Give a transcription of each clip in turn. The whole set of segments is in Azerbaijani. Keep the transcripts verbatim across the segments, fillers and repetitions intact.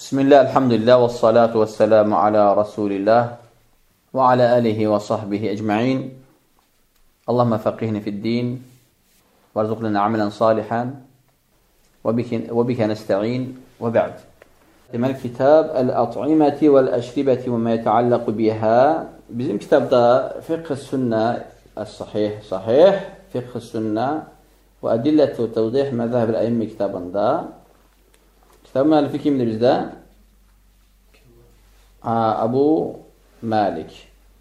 Bismillah, elhamdülillah, və salatu və selamu ala Rasulillah və ala alihi və sahbihi ecma'in. Allahümə fəqihni fid-din və rzuqlana aməlan salihan və bikə nəstə'in və bə'd. Deməli, kitab Əl-At'iməti vəl-Əşribəti və mə yətəallaqu bihə. Bizim kitabda Fiqh-ı Sünnə Əs-Sahih, Sahih, Fiqh-ı Sünnə və Ədillət-i və Təvdih Məzəhəb-ül Əimmi kitabında kitab müəllifi kimdir bizdə? Əbu Malik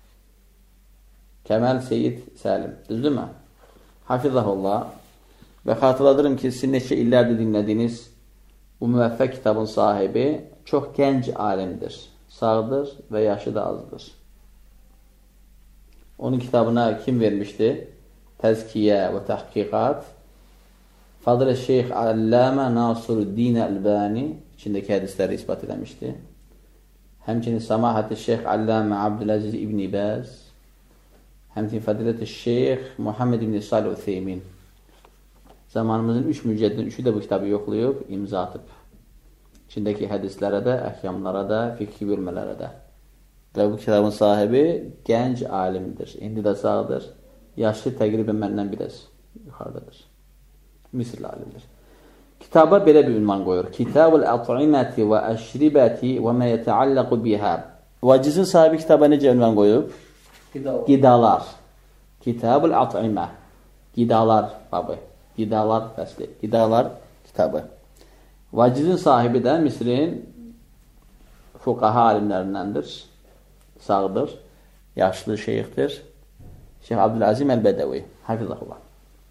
Kəmal Seyyid Səlim, düzdürmü? Hafizəhullah. Və xatırladırım ki, siz neçə illərdir dinlədiyiniz bu müvəffəq kitabın sahibi çox gənc alimdir, sağdır və yaşı da azdır. Onun kitabına kim vermişdi? Təzkiyə və Təhqiqat Fadıl Şeyx Allamə Nasiruddin Əlbani içindəki hədisləri ispat eləmişdi. Həmçinin Samahət-i Şeyx Allamə Abdüləziz İbn Bəz, həmçinin Fədilət-i Şeyx Muhammed İbn Salih Utheymin. Zamanımızın üç mücəddidin üçü də bu kitabı yoxlayıb, imza atıb. İçindəki hədislərə də, əhkamlara da, fiqhi bölmələrə də. Və bu kitabın sahibi gənc alimdir. İndi də sağdır. Yaşı təqribən məndən biraz yuxarıdadır. Misirli alimdir. Kitaba belə bir ünvan qoyur. Kitab-ül At'iməti və Əşribəti və mə yətəallaqu bihə. Vacizin sahibi kitaba necə ünvan qoyub? Qidalar. Qidalar. Kitab-ül At'imə. Qidalar babı. Qidalar fəsli. Qidalar kitabı. Vacizin sahibi də Misirin fuqaha alimlərindəndir. Sağdır. Yaşlı şeyxdir. Şeyx Abdülazim Əl-Bədəvi. Hafizəhullah.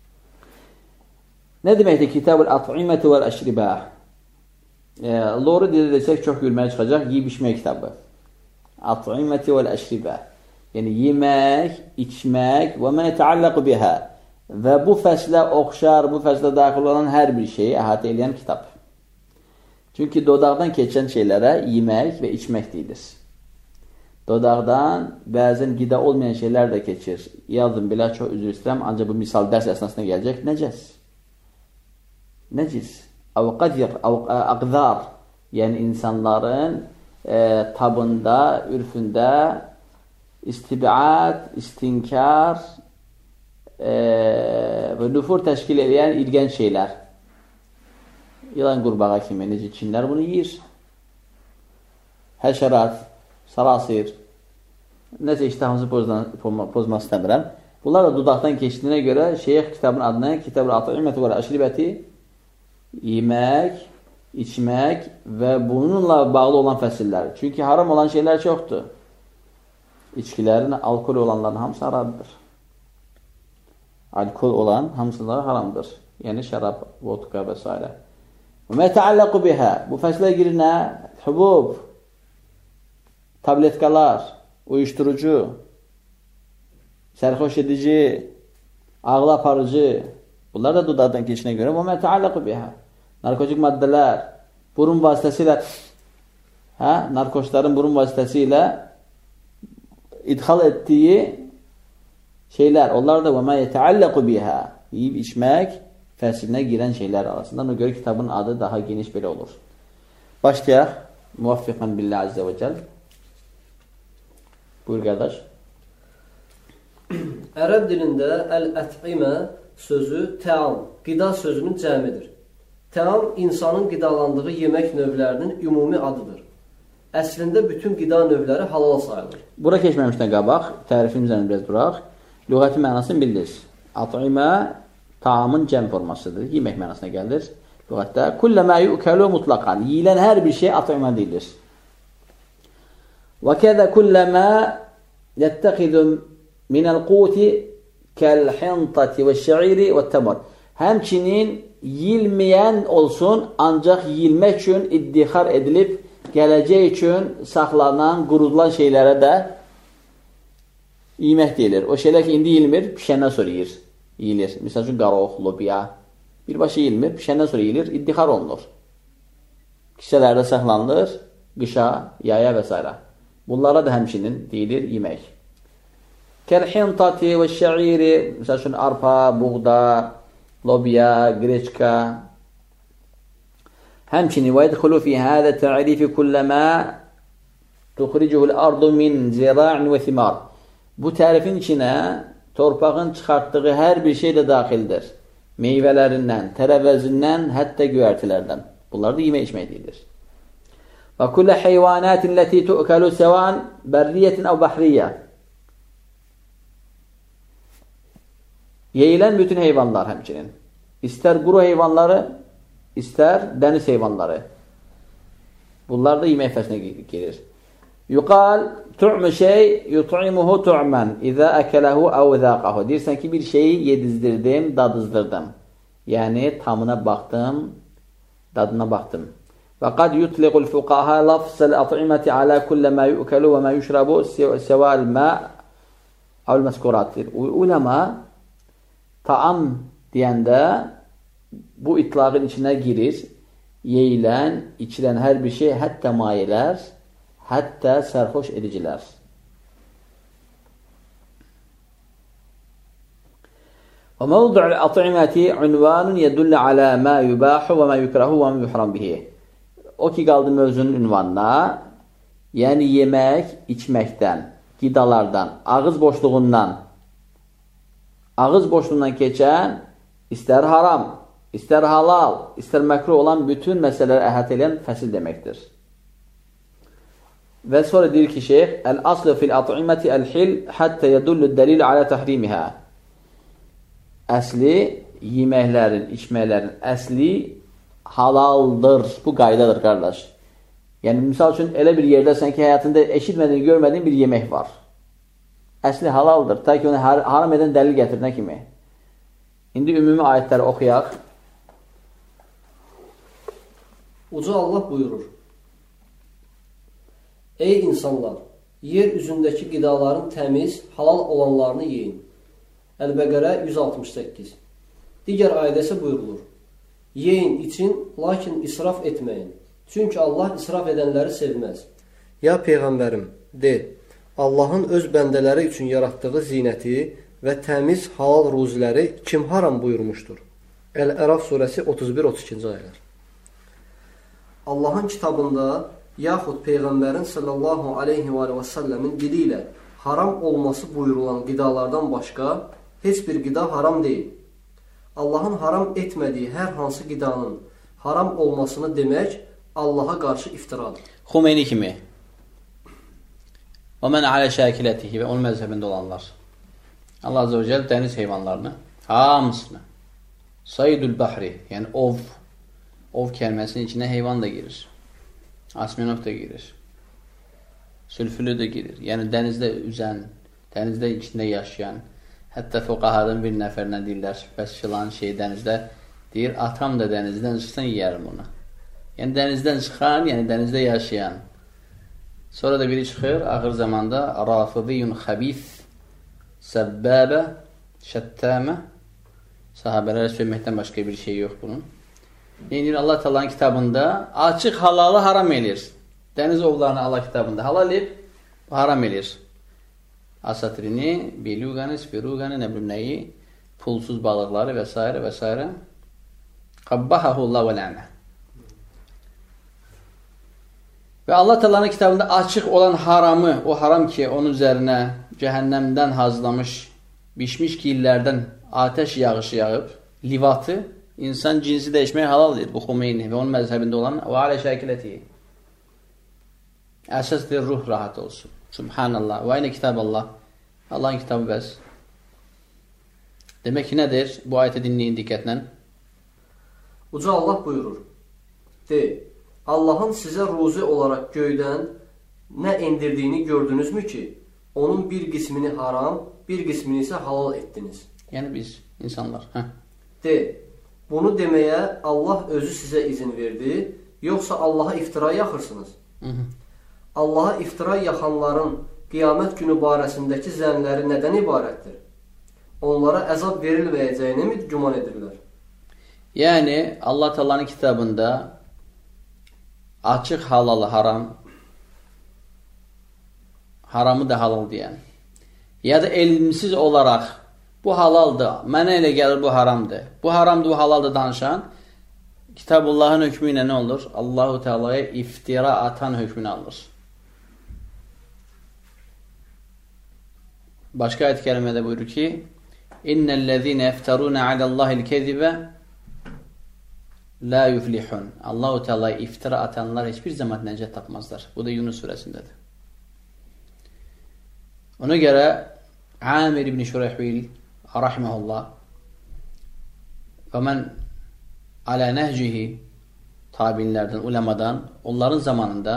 Nə deməkdir? Kitab-ül At'iməti vəl-Əşribə. E, Loru deyə desək çox gülməyə çıxacaq. Yiyib içmək kitabı. At'iməti vəl-Əşribə. Yəni, yemək, içmək və mə yətəallaqu bihə. Və bu fəslə oxşar, bu fəslə daxil olan hər bir şeyi əhatə edən kitab. Çünki dodaqdan keçən şeylərə yemək və içmək deyilir. Dodaqdan bəzən qida olmayan şeylər də keçir. Yazın, belə çox üzr istəyirəm, ancaq bu misal dərs əsnasına gələcək. Nəcəs? Nəcis, əqdar, yəni insanların e, tabında, ürfündə istibad, istinkar e, və nüfur təşkil edən ilgən şeylər. İlan qurbağa kimi, necə Çinlər bunu yiyir. Həşərat, sarasir, nəsə iştahımızı pozmaq istəmirəm. Bunlar da dudaqdan keçdiyinə görə şeyx kitabın adına Kitab-ül At'iməti vəl-Əşribəti yemək, içmək və bununla bağlı olan fəsillər. Çünki haram olan şeylər çoxdur. İçkilərin, alkol olanların hamısı haramdır. Alkol olan hamısıları haramdır. Yəni şərab, vodka və s. Və mə yətəallaqu bihə. Bu fəslə girir nə? Hubub, tabletkalar, uyuşturucu, sərxoş edici, ağla aparıcı. Bunlar da dudaqdan keçinə görə və mə yətəallaqu bihə. Narkotik maddələr, burun vasitəsilə, hə, narkotiklərin burun vasitəsilə idxal etdiyi şeylər, onlar da və mə yətəallaqu bihə. Yiyib içmək fəsilinə girən şeylər arasında. Ona görə kitabın adı daha geniş belə olur. Başlayaq. Muvaffiqən billah əzzə və cəl. Buyur qardaş. Ərəb dilində əl-ət'imə sözü təam, qida sözünün cəmidir. Təam insanın qidalandığı yemək növlərinin ümumi adıdır. Əslində bütün qida növləri halal sayılır. Bura keçməmişdən qabaq, tərifin üzərində biraz duraq. Lüğəti mənasını bildiniz. At'imə taamın cəm formasıdır. Yemək mənasına gəlir. Lüğətdə kullə mə yu'kəlu mutlaqan. Yiyilən hər bir şey at'imə deyilir. Və kəzə kullə mə yəttəxidu minəl quti kəl-hintati və şəiri və təmur. Həmçinin yiyilməyən olsun, ancaq yiyilmək üçün iddixar edilib, gələcək üçün saxlanan, qurudulan şeylərə də yemək deyilir. O şeylər ki, indi yiyilmir, pişəndən sonra yiyir. Yiyilir. Misal üçün, qaroq, lobiya. Birbaşa yiyilmir, pişəndən sonra yiyilir, iddixar olunur. Kisələrdə saxlanılır, qışa, yaya və s. Bunlara da həmçinin deyilir yemək. Kəl-hintati və şəiri, misal üçün, arpa, buğda, lobiya, greçka. Həmçinin və yədxulu fi hədə tə'rifi kulləmə tuxricuhul ardu min zira'in və thimar. Bu tərifin içinə torpağın çıxartdığı hər bir şey də daxildir. Meyvələrindən, tərəvəzindən, hətta göyərtilərdən. Bunlar da yemək içmək deyilir. Və kullə heyvanatin ləti tu'kalu səvan bərriyyətin əv bəhriyyə. Yeyilən bütün heyvanlar həmçinin. İstər quru heyvanları, istər dəniz heyvanları. Bunlar da yemək fəslinə girir. Yuqal tu'mu şey yut'imuhu tu'man izə əkələhu əv zəqəhu. Deyirsən ki, bir şeyi yedizdirdim, dadızdırdım. Yəni, tamına baxdım, dadına baxdım. Və qad yutliqul fuqaha lafzəl at'iməti alə kullə mə yu'kəlu və mə yuşrabu səvəl mə əvl məskuratdir. Uləma taam deyəndə bu itlaqın içinə girir. Yeyilən, içilən hər bir şey, hətta mayələr, hətta sərxoş edicilər. Və mövdu'l at'iməti ünvanun yədullə alə mə yubahu və mə yukrahu və mə yuhram bihi. O ki, qaldı mövzunun ünvanına, yəni yemək, içməkdən, qidalardan, ağız boşluğundan, ağız boşluğundan keçən, istər haram, istər halal, istər məkruh olan bütün məsələləri əhatə edən fəsil deməkdir. Və sonra deyir ki, şeyx, əl-aslı fil-at'iməti əl-hil həttə yədullu dəlil alə təhrimihə. Əsli, yeməklərin, içməklərin əsli halaldır. Bu qaydadır, qardaş. Yəni, misal üçün, elə bir yerdəsən ki, həyatında eşitmədiyin, görmədiyin bir yemək var. Əsli halaldır. Ta ki, onu haram edən dəlil gətirinə kimi. İndi ümumi ayətləri oxuyaq. Uca Allah buyurur. Ey insanlar! Yer üzündəki qidaların təmiz, halal olanlarını yeyin. Əl-Bəqərə yüz altmış səkkiz. Digər ayədə isə buyurulur. Yeyin, için, lakin israf etməyin. Çünki Allah israf edənləri sevməz. Ya Peyğəmbərim, de, Allahın öz bəndələri üçün yaratdığı zinəti və təmiz halal ruziləri kim haram buyurmuşdur? Əl-Əraf surəsi otuz bir otuz ikinci ayələr. Allahın kitabında yaxud Peyğəmbərin sallallahu aleyhi və səlləmin dili ilə haram olması buyurulan qidalardan başqa heç bir qida haram deyil. Allahın haram etmədiyi hər hansı qidanın haram olmasını demək Allaha qarşı iftiradır. Xumeyni kimi və mən alə şəkilətihi və onun məzhəbində olanlar. Allah Azze və Cəl dəniz heyvanlarını, hamısını, saydül bəhri, yəni ov, ov kəlməsinin içinə heyvan da girir. Asminov da girir. Sülfülü də girir. Yəni dənizdə üzən, dənizdə içində yaşayan, hətta fuqahadan bir nəfərlə deyirlər, bəs filan şey dənizdə deyir, atam da dənizdən çıxsan yiyərim onu. Yəni dənizdən çıxan, yəni dənizdə yaşayan. Sonra da biri çıxır, axır zamanda rafidiyyun xəbif, səbbəbə, şəttəmə, sahabələrə söyleməkdən başqa bir şey yox bunun. Yəni Allah Taala'nın kitabında açıq halalı haram edir. Dəniz ovlarını Allah kitabında halal edib, haram edir. Asatrini, biluganı, spiruganı, nə bilim nəyi, pulsuz balıqları və s. və s. Qabbahahullah və lə'nə. Və Allah Taala'nın kitabında açıq olan haramı, o haram ki, onun üzərinə cəhənnəmdən hazırlamış, bişmiş gillərdən atəş yağışı yağıb, livatı, insan cinsi dəyişməyə halal edir. Bu Xumeyni və onun məzhəbində olan və alə şəkilətihi. Əsasdır, ruh rahat olsun. Subhanallah. Və aynə kitab Allah. Allahın kitabı bəs. Demək ki, nədir? Bu ayəti dinləyin diqqətlə. Uca Allah buyurur. De, Allahın sizə ruzi olaraq göydən nə endirdiyini gördünüzmü ki, onun bir qismini haram, bir qismini isə halal etdiniz. Yəni biz, insanlar. Hə. De, bunu deməyə Allah özü sizə izin verdi, yoxsa Allaha iftira yaxırsınız? Hı -hı. Allaha iftira yaxanların qiyamət günü barəsindəki zənləri nədən ibarətdir? Onlara əzab verilməyəcəyini mi güman edirlər? Yəni, Allah Taala'nın kitabında açıq halalı haram, haramı da halal deyən, ya da elmsiz olaraq bu halaldır, mənə elə gəlir bu haramdır, bu haramdır, bu halaldır danışan, Kitabullahın hökmü ilə nə olur? Allahu Teala'ya iftira atan hökmünü alır. Başqa ayət kərimədə buyurur ki: "İnnellezîne yefterûne alallâhil kezibe la yuflihun." Allahu Teala'ya iftira atanlar heç bir zaman nəcət tapmazlar. Bu da Yunus surəsindədir. Ona görə Amir ibn Şurayhbil rahimehullah və mən alə nəhcihi tabinlərdən, ulemadan, onların zamanında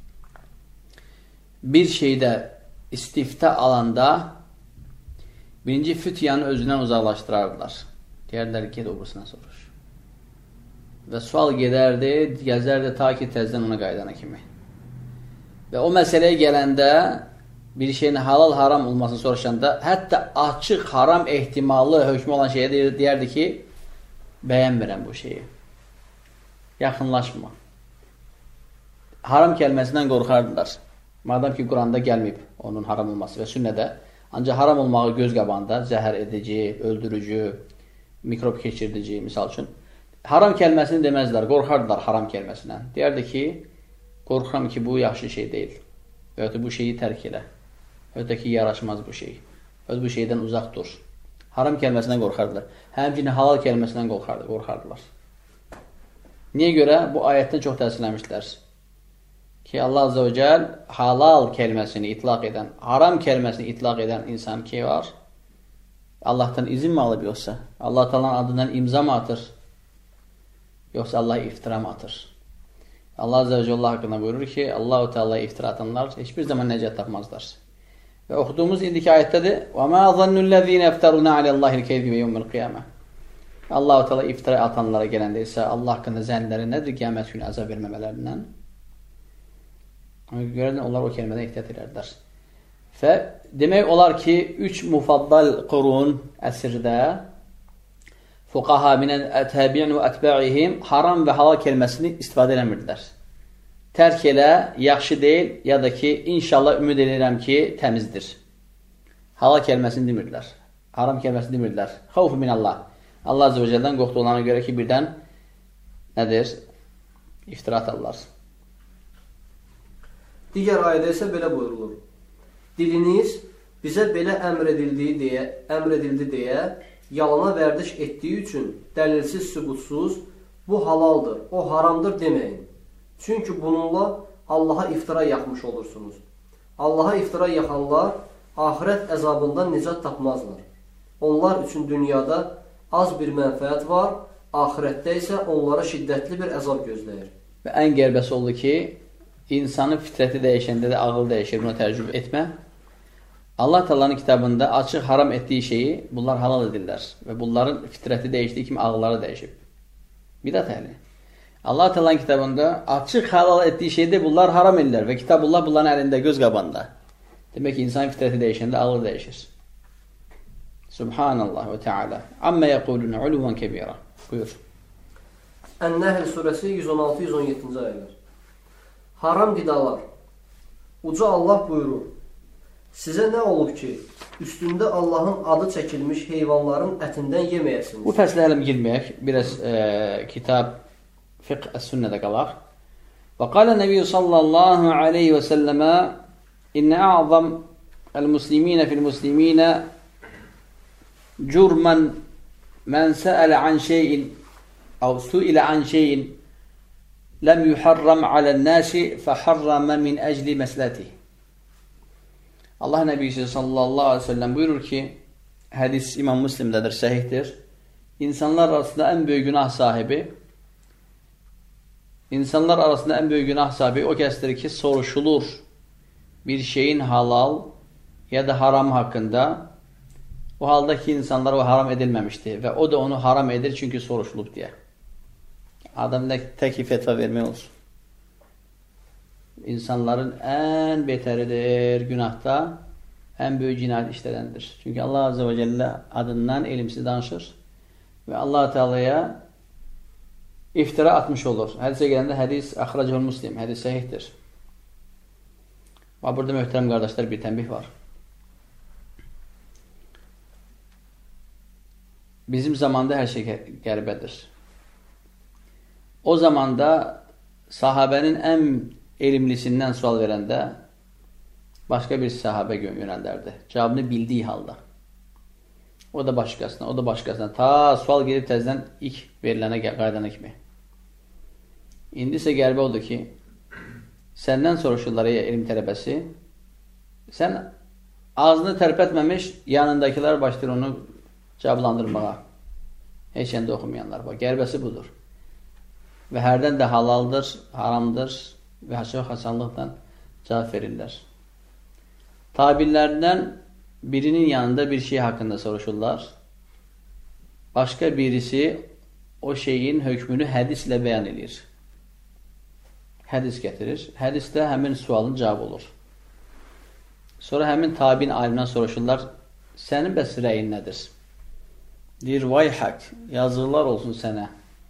bir şeydə istifta alanda birinci fütyanı özündən uzaqlaşdırardılar. Deyərlər ki, doğrusuna soruş. Və sual gedərdi, gəzərdi ta ki təzdən ona qaydana kimi. Və o məsələyə gələndə bir şeyin halal haram olmasını soruşanda, hətta açıq haram ehtimalı hökmü olan şeyə deyərdi ki, bəyənmirəm bu şeyi. Yaxınlaşma. Haram kəlməsindən qorxardılar. Madam ki, Quranda gəlməyib onun haram olması və sünnədə. Ancaq haram olmağı göz qabağında zəhər edici, öldürücü, mikrob keçirdici, misal üçün. Haram kəlməsini deməzlər, qorxardılar haram kəlməsindən. Deyərdi ki, qorxuram ki, bu yaxşı şey deyil. Və ötü bu şeyi tərk elə. Ötü ki, yaraşmaz bu şey. Ötü bu şeydən uzaq dur. Haram kəlməsindən qorxardılar. Həmçinin halal kəlməsindən qorxardılar. Niyə görə? Bu ayətdən çox təsirlənmişdilər. Ki, Allah Azze və Cəl halal kəlməsini itlaq edən, haram kəlməsini itlaq edən insan ki var? Allahdan izin mi alıb yoxsa? Allah Taala'nın adından imza mı atır? Yoxsa Allah iftira mı atır? Allah Azze və Cəl haqqında buyurur ki, Allah-u Teala'ya iftira atanlar heç bir zaman nəcət tapmazlar. Və oxuduğumuz indiki ayətdədir. وَمَا ظَنُّ الَّذ۪ينَ اَفْتَرُونَ عَلَى اللّٰهِ الْكَذِبِ يَوْمِ الْقِيَامَةِ Allah-u Teala iftira atanlara gələndə isə Allah haqqında zənləri nədir? Qiyamət günü əzab verməmələrindən. Ona görə onlar o kəlmədən ehtiyat edərlər. Və demək olar ki, üç mufaddal qurun əsrdə fuqaha minən təbi'in və ətbə'ihim haram və halal kəlməsini istifadə eləmirdilər. Tərk elə, yaxşı deyil, ya da ki, inşallah ümid edirəm ki, təmizdir. Halal kəlməsini demirdilər. Haram kəlməsini demirdilər. Xavfu minallah. Allah Azze və Cəldən qorxduqlarına görə ki, birdən nədir? İftira atarlar. Digər ayədə isə belə buyurulur. Diliniz bizə belə əmr edildiyi deyə, əmr edildi deyə yalana vərdiş etdiyi üçün dəlilsiz, sübutsuz bu halaldır, o haramdır deməyin. Çünki bununla Allaha iftira yaxmış olursunuz. Allaha iftira yaxanlar axirət əzabından nicat tapmazlar. Onlar üçün dünyada az bir mənfəət var, axirətdə isə onlara şiddətli bir əzab gözləyir. Və ən qərbəsi oldu ki, insanın fitrəti dəyişəndə də ağıl dəyişir, buna tərcümə etmə. Allah Taala'nın kitabında açıq haram etdiyi şeyi bunlar halal edirlər və bunların fitrəti dəyişdiyi kimi ağılları dəyişib. Bidat əhli. Allah Taala'nın kitabında açıq halal etdiyi şeydə bunlar haram edirlər və kitabullah bunların əlində, göz qabağında. Demək ki, insan fitrəti dəyişəndə ağlı dəyişir. Subhanallah və Teala. Amma yəqulun uluvan kəbira. Buyur. Ən-Nəhl surəsi yüz on altı yüz on yeddinci ayələr. Haram qidalar. Uca Allah buyurur. Sizə nə olub ki, üstündə Allahın adı çəkilmiş heyvanların ətindən yeməyəsiniz? Bu fəslə hələ girməyək. Biraz e, kitab fiqh əs-sünnədə qalaq. Və qalə Nəbiyyə sallallahu aleyhi və səlləmə İnnə ə'zam əl-musliminə fil-musliminə cürmən mən səələ an şeyin əv suilə an şeyin ləm yuharram aləl-nəsi fəharramə min əcli məsləti. Allah Nəbiyyə sallallahu aleyhi və səlləm buyurur ki, hədis İmam Müslimdədir, səhihdir. İnsanlar arasında ən böyük günah sahibi İnsanlar arasında ən böyük günah sahibi o kəsdir ki, soruşulur bir şeyin halal ya da haram haqqında. O halda ki, insanlar o haram edilməmişdir və o da onu haram edir çünki soruşulub deyə. Adam tək fetva vermək olsun. İnsanların ən betəridir günahda, ən böyük cinayət işlədəndir. Çünki Allah Azze və Cəllə adından elmsiz danışır və Allah Teala'ya iftira atmış olur. Hədisə gələndə hədis əxracəl Müslim, hədis səhihdir. Və burada möhtərəm qardaşlar bir tənbih var. Bizim zamanda hər şey qəribədir. o zamanda sahabənin ən elmlisindən sual verəndə başqa bir sahabə yönəldərdi. Cavabını bildiyi halda. O da başqasına, o da başqasına. Ta sual gedib təzdən ilk verilənə qaydana kimi. İndi isə qəribə oldu ki, səndən soruşurlar ey elm tələbəsi, sən ağzını tərpətməmiş, yanındakılar başlayır onu cavablandırmağa. Heç yəndə oxumayanlar var. Qərbəsi budur. Və hərdən də halaldır, haramdır və çox hasanlıqla cavab verirlər. Tabilərdən birinin yanında bir şey haqqında soruşurlar. Başqa birisi o şeyin hökmünü hədislə bəyan edir. Hədis gətirir. Hədisdə həmin sualın cavabı olur. Sonra həmin tabiin alimdən soruşurlar, sənin bəs rəyin nədir? Deyir, vay haq, yazıqlar olsun sənə.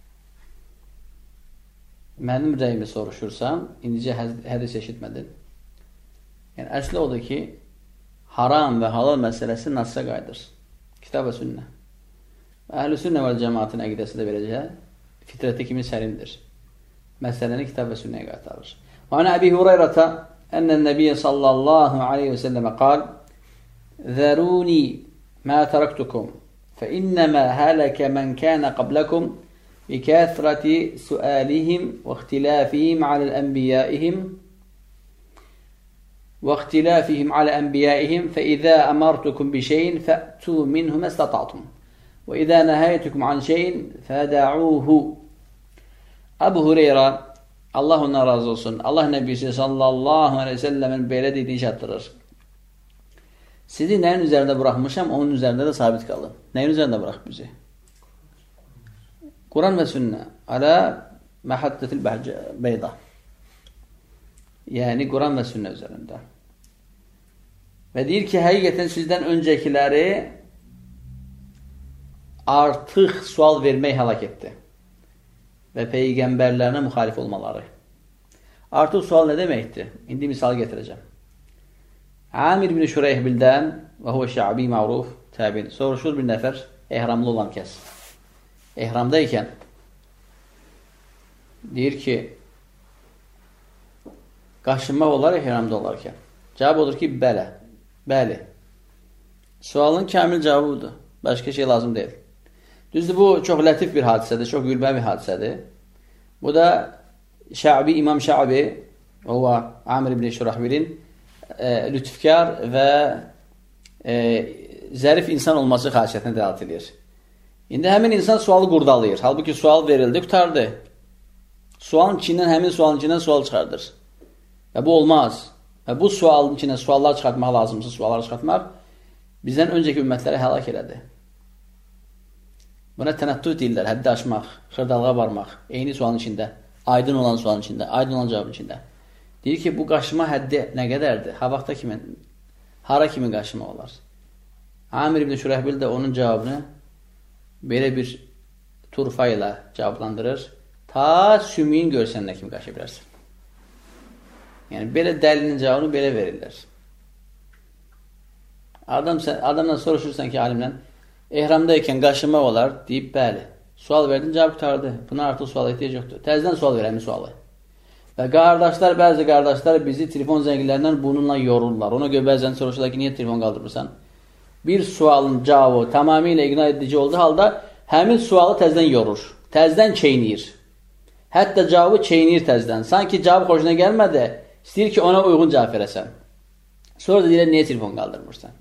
Mənim rəyimi soruşursan, indicə hədis eşitmədin. Yəni, əsli odur ki, haram və halal məsələsi nasıya qayıdır. Kitab və sünnə. Əhl-i sünnə və cəmaatın əqidəsi də verəcək, fitrəti kimi sərindir. Məsələni kitab və sünnəyə qaytarır. Və anə Əbi Hurayrata ənnən nəbiyyə sallallahu aleyhi və səlləmə qal Zəruni mə tərəktukum fə innəmə hələkə mən kənə qabləkum bikəsrəti suəlihim və ixtilafihim aləl ənbiyəihim və ixtilafihim aləl ənbiyəihim fə izə əmərtukum bi şeyin fə'tu minhu məstəta'tum və izə nəhəytukum an şeyin fədə'uhu. Əbu Hureyra, Allah ondan razı olsun, Allah Nəbisi sallallahu aleyhi ve sellemin belə dediyi çatdırır. Sizi nəyin üzərində buraxmışam, onun üzərində də sabit qalın. Nəyin üzərində burax bizi? Quran və sünnə. Alə məhəddətil beyda. Yəni, Quran və sünnə üzərində. Və deyir ki, həqiqətən sizdən öncəkiləri artıq sual vermək həlak etdi. Və peyğəmbərlərinə müxalif olmaları. Artıq sual nə deməkdir? İndi misal getirəcəm. Amir ibn Şureyhbildən və huvə şə'bi ma'ruf təbin. Soruşur bir nəfər, ehramlı olan kəs. Ehramdaykən deyir ki, qaşınmaq olar ehramda olarkən. Cavab odur ki, bələ. Bəli. Sualın kamil cavabıdır. Başqa şey lazım deyil. Düzdür, bu çox lətif bir hadisədir, çox gülbə bir hadisədir. Bu da Şə'bi, İmam Şə'bi, o var Amir ibn Şurahbilin e, lütfkar və e, zərif insan olması xasiyyətinə dəlalət edir. İndi həmin insan sualı qurdalayır. Halbuki sual verildi, qutardı. Sualın içindən, həmin sualın içindən sual çıxardır. Və bu olmaz. Və bu sualın içindən suallar çıxartmaq lazımsa, suallar çıxartmaq bizdən öncəki ümmətləri həlak elədi. Buna tənəttü deyirlər, həddi aşmaq, xırdalığa varmaq, eyni sualın içində, aydın olan sualın içində, aydın olan cavabın içində. Deyir ki, bu qaşıma həddi nə qədərdir? Ha vaxta kimi, hara kimi qaşıma olar? Amir ibn Şurahbil də onun cavabını belə bir turfa ilə cavablandırır. Ta sümüyün görsən nə kimi qaşı bilərsən. Yəni, belə dəlinin cavabını belə verirlər. Adam, adamdan soruşursan ki, alimdən, ehramdaykən qaşımaq olar, deyib, bəli. Sual verdin, cavab qutardı. Buna artıq suala ehtiyac yoxdur. Təzdən sual verəmin sualı. Və qardaşlar, bəzi qardaşlar bizi telefon zənglərindən bununla yorurlar. Ona görə bəzən soruşurlar ki, niyə telefon qaldırmırsan? Bir sualın cavabı tamamilə iqna edici olduğu halda həmin sualı təzdən yorur. Təzdən çeynir. Hətta cavabı çeynir təzdən. Sanki cavab xoşuna gəlmədi, istəyir ki, ona uyğun cavab verəsən. Sonra da deyirlər, niyə telefon qaldırmırsan?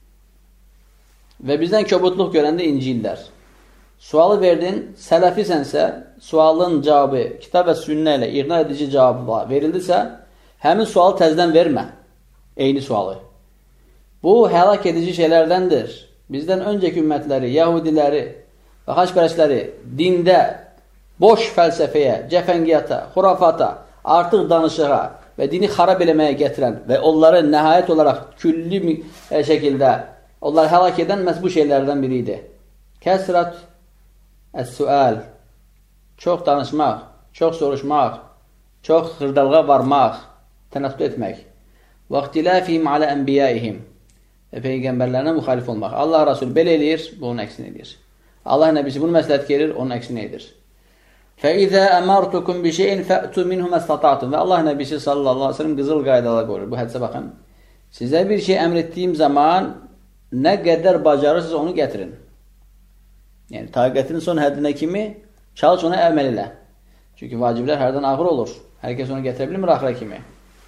Və bizdən köbutluq görəndə inciyirlər. Sualı verdin, sələfisənsə, sualın cavabı kitab və sünnə ilə iqna edici cavabla verildisə, həmin sualı təzdən vermə. Eyni sualı. Bu, həlak edici şeylərdəndir. Bizdən öncəki ümmətləri, yahudiləri və xaçpərəsləri dində boş fəlsəfəyə, cəfəngiyyata, xurafata, artıq danışığa və dini xarab eləməyə gətirən və onları nəhayət olaraq külli şəkildə onları həlak edən məhz bu şeylərdən biri idi. Kəsrət əs-sual, çox danışmaq, çox soruşmaq, çox xırdalığa varmaq, tənəttü etmək. Və ixtilafihim alə ənbiyəihim və peyğəmbərlərinə müxalif olmaq. Allah Rasul belə eləyir, bu onun əksini edir. Allah Nəbisi bunu məsləhət gerir, onun əksini edir. فَاِذَا اَمَرْتُكُمْ بِشَيْءٍ فَأْتُوا مِنْهُ مَسْتَطَعْتُمْ. Və Allah Nəbisi sallallahu aleyhi ve sellem qızıl qaydalar qoyur. Bu hədisə baxın. Sizə bir şey əmr etdiyim zaman nə qədər bacarırsınız onu gətirin. Yəni taqətin son həddinə kimi çalış ona əməl elə. Çünki vaciblər hərdən ağır olur. Hər kəs onu gətirə bilmir axıra kimi.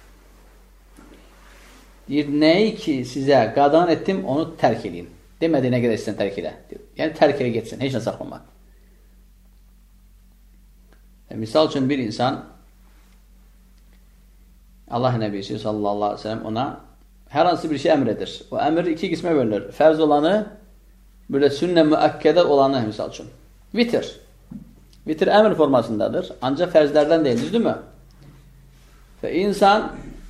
Deyir, nəyi ki sizə qadağan etdim onu tərk edin. Demədi nə qədər istəyən tərk elə. Yəni tərk elə getsin, heç nə saxlama. Misal üçün bir insan Allah Nəbisi sallallahu aleyhi ve sellem ona hər hansı bir şey əmr edir. O əmr iki qismə bölünür. Fərz olanı, böyle sünnə müəkkədə olanı misal üçün. Vitir. Vitir əmr formasındadır. Ancaq fərzlərdən deyil, düzdürmü? Və insan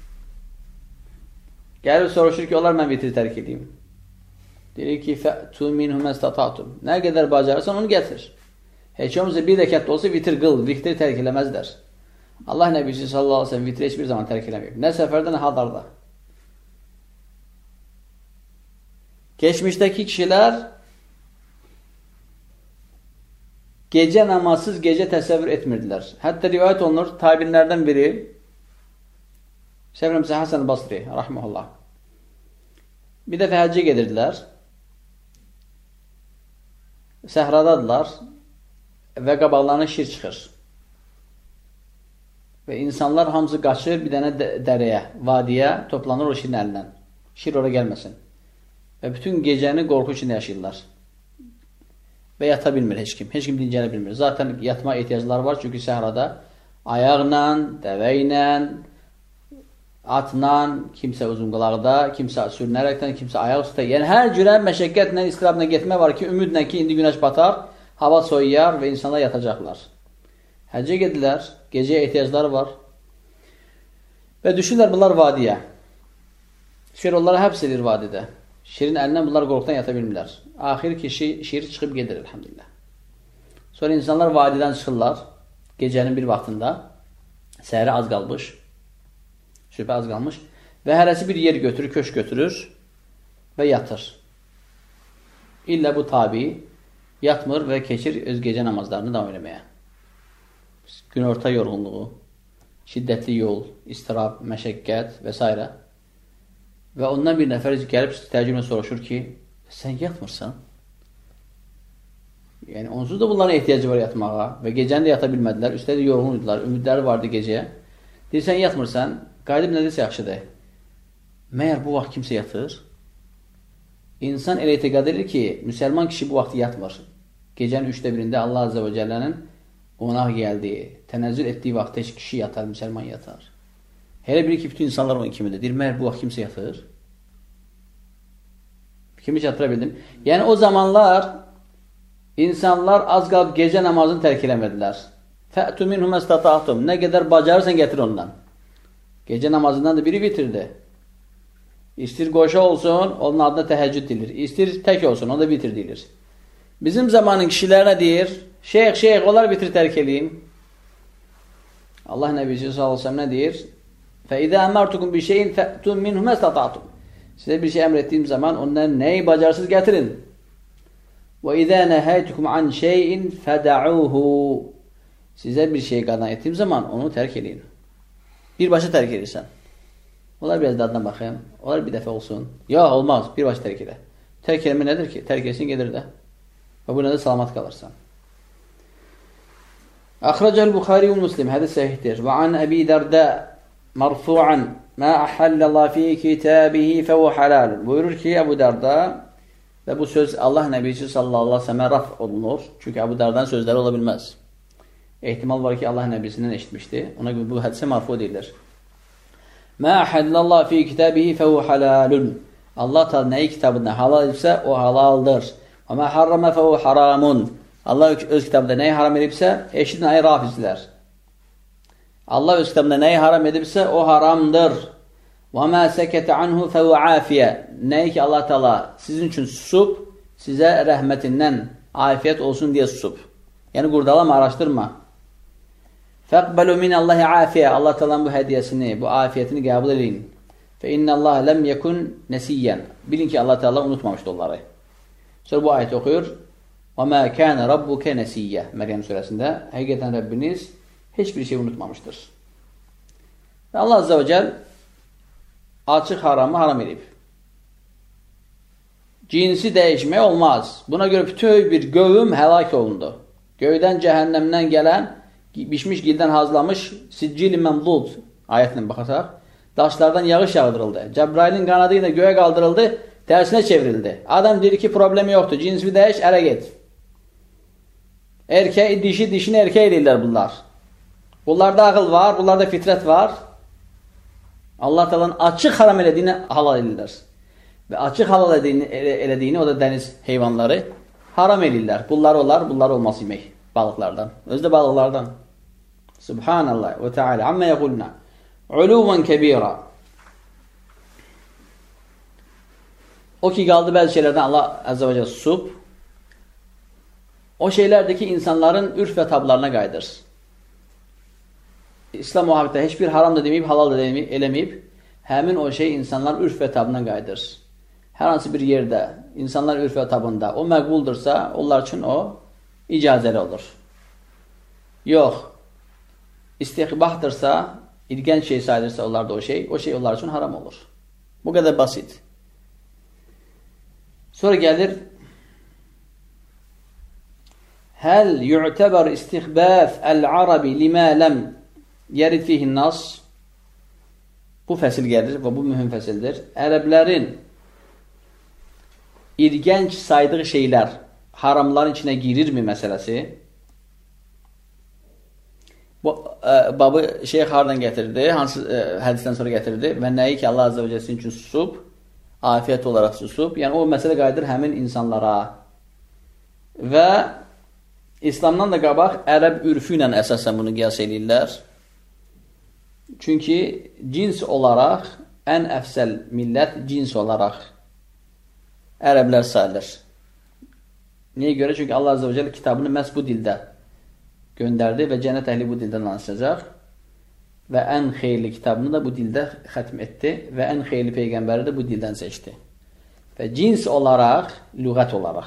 gəlir soruşur ki, onlar mən vitri tərk edeyim. Deyir ki, fə'tu minhum məstatatum. Nə qədər bacarırsan onu gətir. Heç olmazsa bir rəkət olsa vitir qıl, vitri tərk eləməzlər. Allah Nəbisi sallallahu aleyhi ve sellem vitri heç bir zaman tərk eləməyib. Nə səfərdə, nə hadarda. Geçmişdəki kişilər gecə namazsız gecə təsəvvür etmirdilər. Hətta rivayət olunur, tabinlərdən biri Səbrəmsə Hasan Basri, rahmehullah. Bir dəfə həccə gedirdilər. Səhradadılar və qabaqlarına şir çıxır. Və insanlar hamısı qaçır bir dənə dərəyə, vadiyə toplanır o şirin əlindən. Şir ora gəlməsin. Və bütün gecəni qorxu içində yaşayırlar. Və yata bilmir heç kim. Heç kim dincələ bilmir. Zaten yatma ehtiyacları var. Çünki səhrada ayaqla, dəvə ilə, atla, kimsə uzun qılaqda, kimsə sürünərəkdən, kimsə ayaq üstə. Yəni hər cürə məşəqqətlə, istirabla getmə var ki, ümidlə ki, indi günəş batar, hava soyuyar və insanlar yatacaqlar. Həccə gedilər, gecəyə ehtiyacları var. Və düşünürlər bunlar vadiyə. Şir onları həbs edir vadidə. Şirin əlindən bunlar qorxudan yata bilmirlər. Axir ki, şir çıxıb gedir, elhamdülillah. Sonra insanlar vadidən çıxırlar, gecənin bir vaxtında, səhərə az qalmış, şübhə az qalmış və hərəsi bir yer götürür, köşk götürür və yatır. İllə bu tabi yatmır və keçir öz gecə namazlarını davam eləməyə. Günorta yorğunluğu, şiddətli yol, istirab, məşəqqət və s. Və ondan bir nəfər gəlib təəccüblə soruşur ki, sən yatmırsan? Yəni, onsuz da bunların ehtiyacı var yatmağa və gecəni də yata bilmədilər, üstədə yorğun idilər, ümidləri vardı gecəyə. Deyir, sən yatmırsan, qayıdıb nədirsə yaxşıdır. Məyər bu vaxt kimsə yatır? İnsan elə etiqad edir ki, müsəlman kişi bu vaxt yatmır. Gecənin üçdə birində Allah Azze və Cəllənin qonaq gəldiyi, tənəzzül etdiyi vaxtda heç kişi yatar, müsəlman yatar. Hələ bilir ki, bütün insanlar onun kimidir. Deyir, məyər bu vaxt kimsə yatır? Kimi çatıra bildim? Yəni, o zamanlar insanlar az qalıb gecə namazını tərk eləmədilər. Fə'tu minhum məstatatum. Nə qədər bacarırsan gətir ondan. Gecə namazından da biri bitirdi. İstir qoşa olsun, onun adına təhəccüd deyilir. İstir tək olsun, o da bitir deyilir. Bizim zamanın kişilərə deyir, şeyx, şeyx, onlar bitir tərk eləyim. Allah Nəbisi sallallahu aleyhi ve sellem nə deyir? فَاِذَا اَمَرْتُكُمْ بِشَيْءٍ فَأْتُمْ مِنْهُ مَسْتَطَعْتُمْ. Sizə bir şey əmr etdiyim zaman ondan nəyi bacarsız gətirin. وَاِذَا نَهَيْتُكُمْ عَنْ شَيْءٍ فَدَعُوهُ. Sizə bir şey qadağan etdiyim zaman onu tərk edin. Birbaşa tərk edirsən. Onlar biraz dadına baxayım. Onlar bir dəfə olsun. Ya, olmaz. Birbaşa tərk edə. Tərk eləmə nədir ki? Tərk etsin gedir də. Və bu nədə salamat qalırsan. Əxrəcəl Buxari və Müslim. Hədis səhihdir. Və an Əbi Dərdə marfu'an ma ahallallah fi kitabihi fehu halal. Buyurur ki Ebu Darda və bu söz Allah Nəbisi sallallahu aleyhi ve sellemə raf olunur. Çünki Ebu Darda'nın sözləri ola bilməz. Ehtimal var ki Allah Nəbisindən eşitmişdi. Ona görə bu hədisə marfu deyilir. Ma ahallallah fi kitabihi fehu halalun. Allah Teala nəyi kitabında halal etsə o halaldır. Və ma harrama fehu haramun. Allah öz kitabında nəyi haram edibsə eşidin ay rafizlər. Allah öz kitabında nəyi haram edibsə, o haramdır. وَمَا سَكَتَ عَنْهُ فَهُ عَافِيَ. Nəyi ki Allah Teala sizin üçün susub, sizə rəhmətindən afiyət olsun deyə susub. Yəni qurdalama, araşdırma. فَقْبَلُوا مِنَ اللّٰهِ عَافِيَ. Allah Teala'nın bu hədiyəsini, bu afiyətini qəbul edin. فَاِنَّ اللّٰهَ لَمْ يَكُنْ نَسِيًّا. Bilin ki Allah Teala unutmamışdı onları. Sonra bu ayeti oxuyur. وَمَا كَانَ رَبُّكَ نَسِيَّ Məryəm surəsində həqiqətən Rəbbiniz heç bir şey unutmamışdır. Və Allah Azze və Cəl açıq haramı haram edib. Cinsi dəyişmək olmaz. Buna görə bütün bir qövm həlak olundu. Göydən, cəhənnəmdən gələn, bişmiş gildən hazırlamış siccil-i məmdud ayətinə baxasaq, daşlardan yağış yağdırıldı. Cəbrailin qanadı ilə göyə qaldırıldı, tərsinə çevrildi. Adam deyir ki, problemi yoxdur, cinsini dəyiş, ərə get. Erkək, dişi, dişini erkək edirlər bunlar. Bunlarda ağıl var, bunlarda fitrət var. Allah Taala'nın açıq haram elədiyini halal edirlər. Və açıq halal elədiyini, elədiyini, o da dəniz heyvanları haram edirlər. Bunlar olar, bunlar olmaz yemək balıqlardan. Özü də balıqlardan. Subhanallah və Teala. Amma yəqulna. Uluvan kəbira. O ki qaldı bəzi şeylərdən Allah Azze və Celle susub. O şeylərdir ki, insanların ürf və tablarına qayıdır. İslam muhabbətdə heç bir haram da deməyib, halal da deməyib, eləməyib. Həmin o şey insanlar ürf və tabına qayıdır. Hər hansı bir yerdə, insanlar ürf və tabında o məqbuldursa, onlar üçün o icazəli olur. Yox, istihbahdırsa, ilgənc şey sayılırsa onlarda o şey, o şey onlar üçün haram olur. Bu qədər basit. Sonra gəlir Həl yu'təbər istihbəf əl-arabi limə ləm yərid fihin nas. Bu fəsil gəlir və bu mühüm fəsildir. Ərəblərin ilgənc saydığı şeylər haramların içinə girirmi məsələsi? Bu ə, babı şeyx hardan gətirdi? Hansı ə, hədisdən sonra gətirdi? Və nəyi ki Allah Azze və Celle üçün susub, afiyət olaraq susub. Yəni o məsələ qayıdır həmin insanlara. Və İslamdan da qabaq ərəb ürfü ilə əsasən bunu qiyas edirlər. Çünki cins olaraq ən əfsəl millət cins olaraq ərəblər sayılır. Niyə görə? Çünki Allah Azze və Celle kitabını məhz bu dildə göndərdi və cənnət əhli bu dildən danışacaq və ən xeyirli kitabını da bu dildə xətm etdi və ən xeyirli peyğəmbəri də bu dildən seçdi. Və cins olaraq, lüğət olaraq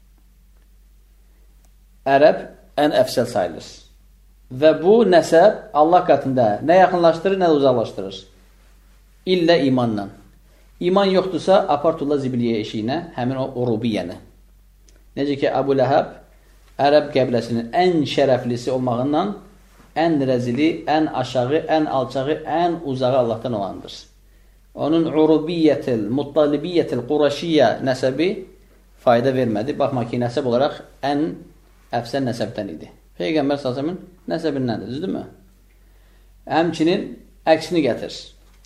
ərəb ən əfsəl sayılır. Və bu nəsəb Allah qatında nə yaxınlaşdırır, nə də uzaqlaşdırır. İllə imanla. İman yoxdursa, apartullah zibiliyə eşiyinə, həmin o urubiyyəni. Necə ki, Əbu Ləhəb ərəb qəbiləsinin ən şərəflisi olmağından ən rəzili, ən aşağı, ən alçağı, ən uzağı Allahdan olandır. Onun urubiyyətil, muttalibiyyətil, quraşiyyə nəsəbi fayda vermədi. Baxma ki, nəsəb olaraq ən əfsən nəsəbdən idi. Peyğəmbər s.ə.v-in nəsəbindəndir, düzdürmü? Həmçinin əksini gətir.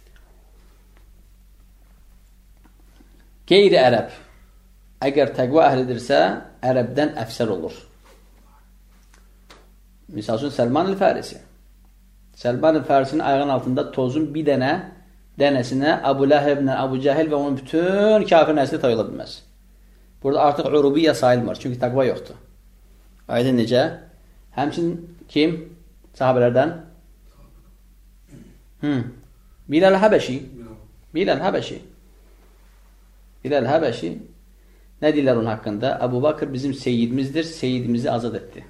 Qeyri-ərəb əgər təqva əhlidirsə, ərəbdən əfsər olur. Misal üçün, Səlman el-Fərisi. Səlman el-Fərisinin ayağının altında tozun bir dənə dənəsinə Əbu Ləhəblə, Əbu Cəhil və onun bütün kafir nəsli tayıla bilməz. Burada artıq urubiyyə sayılmır, çünki təqva yoxdur. Aydın necə? Həmçin kim? Sahabələrdən? Hmm. Bilal Həbəşi. Bilal Həbəşi. Bilal Həbəşi. Nə deyirlər onun haqqında? Əbu Bakır bizim seyyidimizdir, seyyidimizi azad etdi.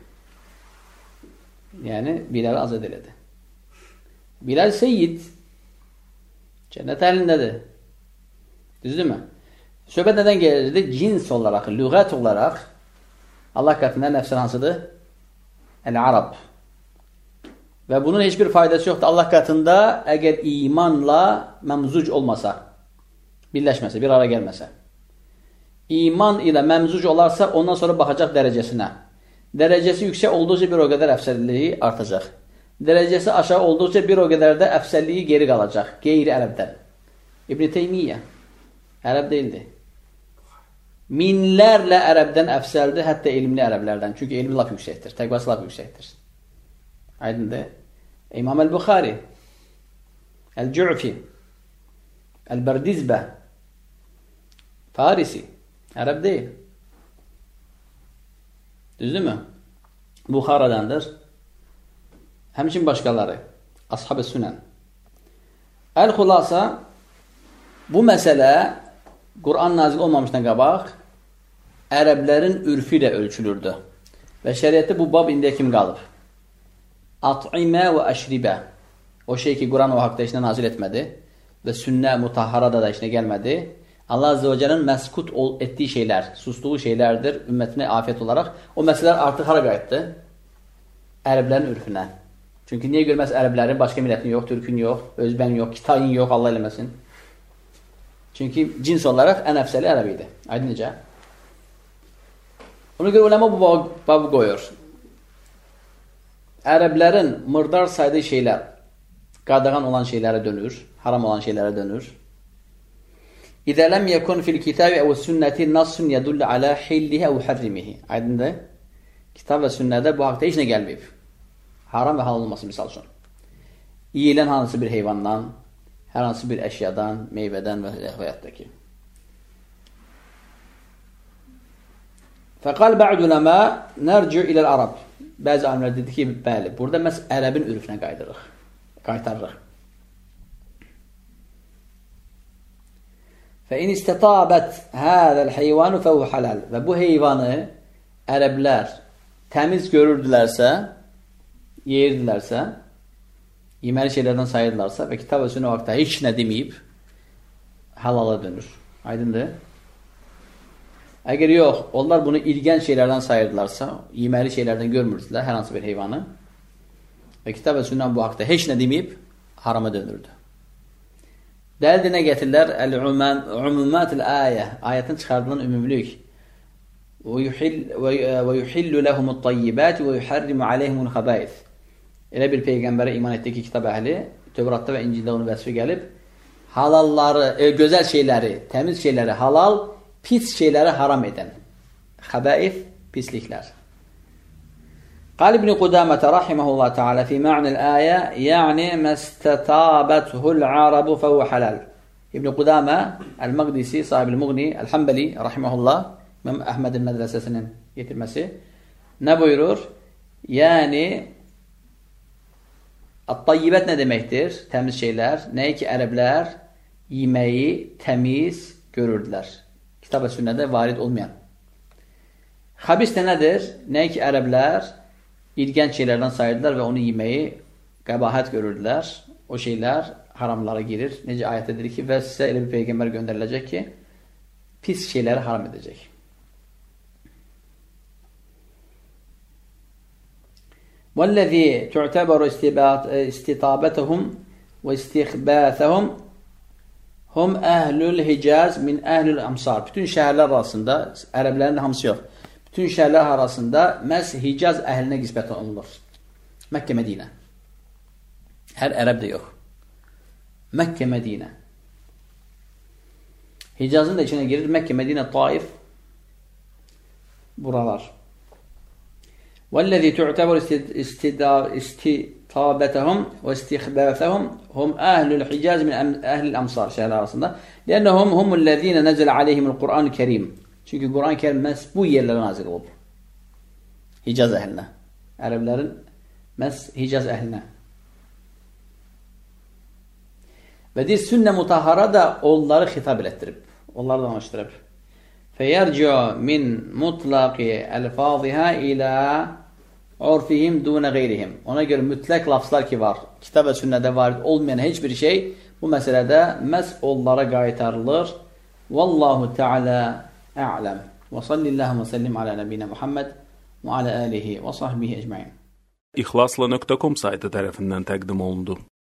Yəni, Bilal'ı azad elədi. Bilal seyyid. Cənnət əhlindədir. Düzdürmü? Söhbət nədən gəlirdi? Cins olaraq, lüğət olaraq Allah qatında nəfsən hansıdır? Əl-Arab. Və bunun heç bir faydası yoxdur. Allah qatında əgər imanla məmzuc olmasa, birləşməsə, bir ara gəlməsə. İman ilə məmzuc olarsa, ondan sonra baxacaq dərəcəsinə. Dərəcəsi yüksək olduqca bir o qədər əfsəlliyi artacaq. Dərəcəsi aşağı olduqca bir o qədər də əfsəlliyi geri qalacaq. Qeyri-ərəbdən. İbn-i Teymiyyə ərəb deyildi. Minlərlə ərəbdən əfsəldir, hətta elmli ərəblərdən. Çünki elmi laf yüksəkdir, təqvası laf yüksəkdir. Aydındır. İmam Əl-Buxari, Əl-Cü'fi, Əl-Bərdizbə, Farisi, ərəb deyil. Düzdürmü? Buxaradandır. Həmçin başqaları, Ashab-ı Sünən. Əl-Xulasa, bu məsələ Quran nazil olmamışdan qabaq ərəblərin ürfü ilə ölçülürdü. Və şəriətdə bu bab indiyə kim qalıb? At'imə və əşribə. O şey ki, Quran o haqda işinə nazil etmədi və sünnə mutahharada da işinə gəlmədi. Allah Azze və Cəllənin məskut etdiyi şeylər, sustuğu şeylərdir ümmətinə afiyet olaraq. O məsələlər artıq hara qayıtdı? Ərəblərin ürfündə. Çünki niyə görməz ərəblərin başqa millətin yox, türkün yox, özbən yox, kitayın yox, Allah eləməsin. Çünki cins olaraq ən əfsəli ərəb idi. Aydın necə? Ona görə uləma bu babı qoyur. Ərəblərin mırdar saydığı şeylər qadağan olan şeylərə dönür, haram olan şeylərə dönür. İzə ləm yəkun fil kitabi əv sünnəti nassun yədullu alə hillihi əv hərrimihi. Aydındır? Kitab və sünnədə bu haqda heç nə gəlməyib. Haram və halal olması misal üçün. Yiyilən hansı bir heyvandan, hər hansı bir əşyadan, meyvədən və həyatdakı. Fəqal bə'd uləmə nərci iləl Arab. Bəzi alimlər dedi ki, bəli, burada məhz ərəbin ürfüne qaydırıq, qaytarırıq. Fəin istitabət hədəl heyvanu fəhu halal. Və bu heyvanı ərəblər təmiz görürdülərsə, yeyirdilərsə, yeməli şeylərdən sayırdılarsa və kitab və sünnə vaxtda heç nə deməyib, halala dönür. Aydındır? Əgər yox, onlar bunu ilgən şeylərdən sayırdılarsa, yeməli şeylərdən görmürdülər hər hansı bir heyvanı və kitab və sünnə bu haqda heç nə deməyib, harama dönürdü. Dəlildə nə gətirirlər? Əl-umumatul ayə, ayətin çıxardığından ümumlük. Və yuhillu ləhumut tayyibati və yuharrimu aleyhimul xabaith. Elə bir peyğəmbərə iman etdi ki, kitab əhli, Tövratda və İncildə onun vəsfi gəlib, halalları, e, gözəl şeyləri, təmiz şeyləri halal, pis şeyləri haram edən. Xabaith, pisliklər. Qal İbn Qudamətə rahiməhullah Teala fi ma'nil ayə, yəni məstətabəthu'l arabu fəhu halal. İbn Qudamə, Əl-Məqdisi, sahib-i Muğni, Əl-Həmbəli rahiməhullah, İmam Əhmədin mədrəsəsinin getirməsi, nə buyurur? Yəni, at-tayyibət nə deməkdir? Təmiz şeylər. Nəyə ki, ərəblər yeməyi təmiz görürdülər. Kitab və sünnədə varid olmayan. Xabis də nədir? Nəyə ki, ərəblər ilgənc şeylərdən sayırdılar və onu yeməyi qəbahət görürdülər. O şeylər haramlara girir. Necə ayətdə dedir ki, və sizə elə bir peyğəmbər göndəriləcək ki, pis şeyləri haram edəcək. وَالَّذِي تُعْتَبَرُ اسْتِطَابَتَهُمْ وَاِسْتِخْبَاثَهُمْ hum əhlül Hicaz min əhlül Amsar. Bütün şəhərlər arasında, ərəblərin də hamısı yox, bütün şəhərlər arasında məhz Hicaz əhlinə qisbət olunur. Məkkə, Mədinə. Hər ərəb də yox. Məkkə, Mədinə. Hicazın da içine girir. Məkkə, Mədinə, Taif. Buralar. وَالَّذِي تُعْتَبَرُ استطابتهم واستخبافهم هم أهل الحجاز من أهل الأمصار şehirler arasında. لأنهم هم الذين نزل عليهم القرآن الكريم. Çünkü Kur'an-ı Kerim məhz bu yerlərə nazil olub. Hicaz əhlinə. Ərəblərin məhz Hicaz əhlinə. Və deyir, sünnə mutahhara da onları xitab elətdirib. Onları danışdırıb. فَيَرْجِعُ مِنْ مُطْلَقِ أَلْفَاظِهَا إِلَى عُرْفِهِمْ دُونَ غَيْرِهِمْ. Ona görə mütləq lafzlar ki var, kitab və sünnədə varid olmayan heç bir şey bu məsələdə məhz onlara qaytarılır. Vallahu Teala a'lam. Və sallallahu və sallim ala nəbiyina Muhammed və ala alihi və sahbihi ecmaîn. İxlasla nöqtə com saytı tərəfindən təqdim olundu.